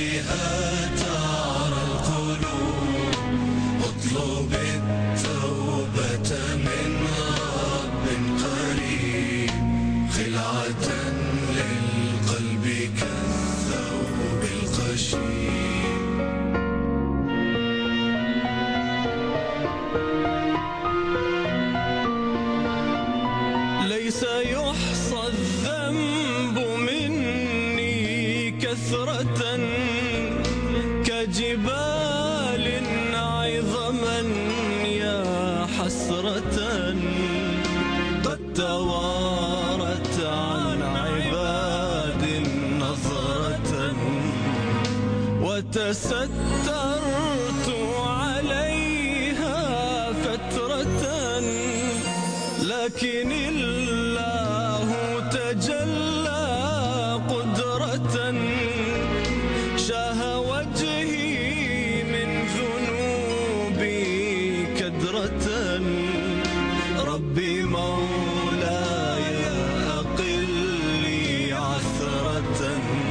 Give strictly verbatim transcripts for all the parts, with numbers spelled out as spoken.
بها تعرى القلوب. اطلب التوبة من رب قريب، خلعة للقلب كالثوب القشيم. ليس يحصى الذنب مني كثرة كجبال عظما يا حسرة، قد توارت عن عباد نظرة، وتسترت عليها فترة، لكن الله تجلى قدرة، شاه وجهي من ذنوبي كدرة. ربي مولاي أقل لي عثرة،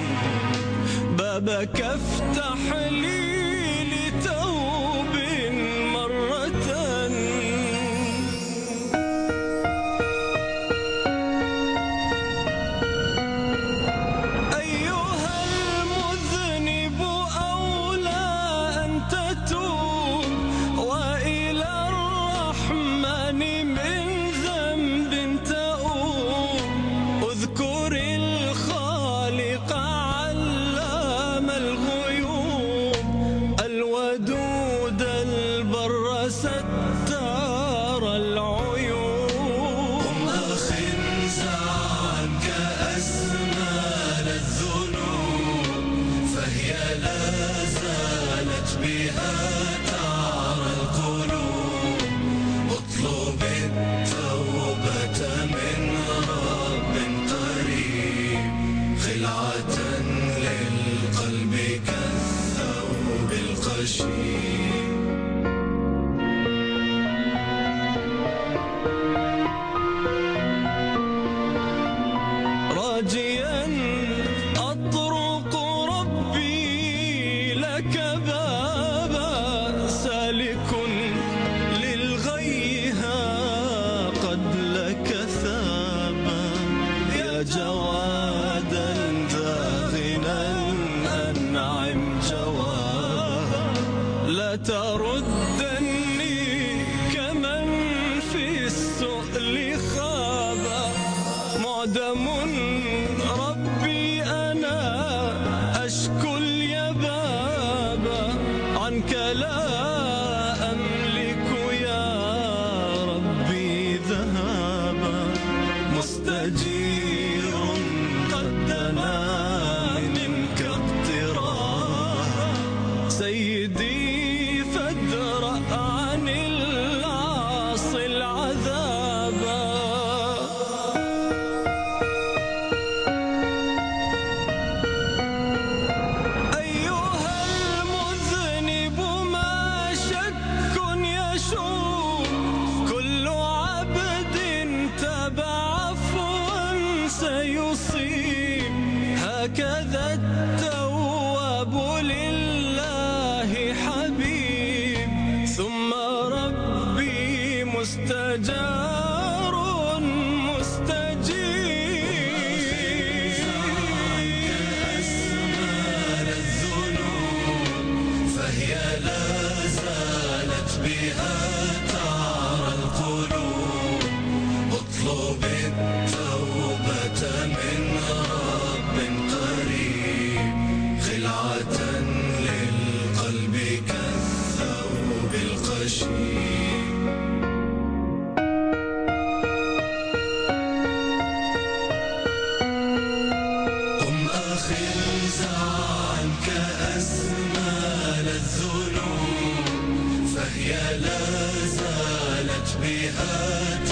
بابك افتح لي لتوب مرة. ستار العيون. قم أخنزع عنك أزمال الذنوب، فهي لا زالت بها تعرى القلوب. اطلب التوبة من رب قريب، خلعة للقلب كالثوب القشيم. راجيا أطرق ربي لك بابا، سالك للغيها قد لك ثابا. يا جوادا ذا غنى أنعم جوابا، لا تردني كمن في السؤل خابا. معدم ربي أنا أشكو اليبابا، عنك لا أملك يا ربي ذهابا. مستجير قد دنا منك اقترابا، سيدي فادرأ عن العاصي العذابا. كل عبد تبع عفوا سيصيب، هكذا التواب لله حبيب. ثم ربي مستجار مستجيب. أزمال الذنوب، فهي لا زالت بها تعرى القلوب. اطلب التوبة من رب قريب، خلعة للقلب كالثوب القشيم. قم أخنزع عنك أزمال الذنوب، فهي لا زالت بها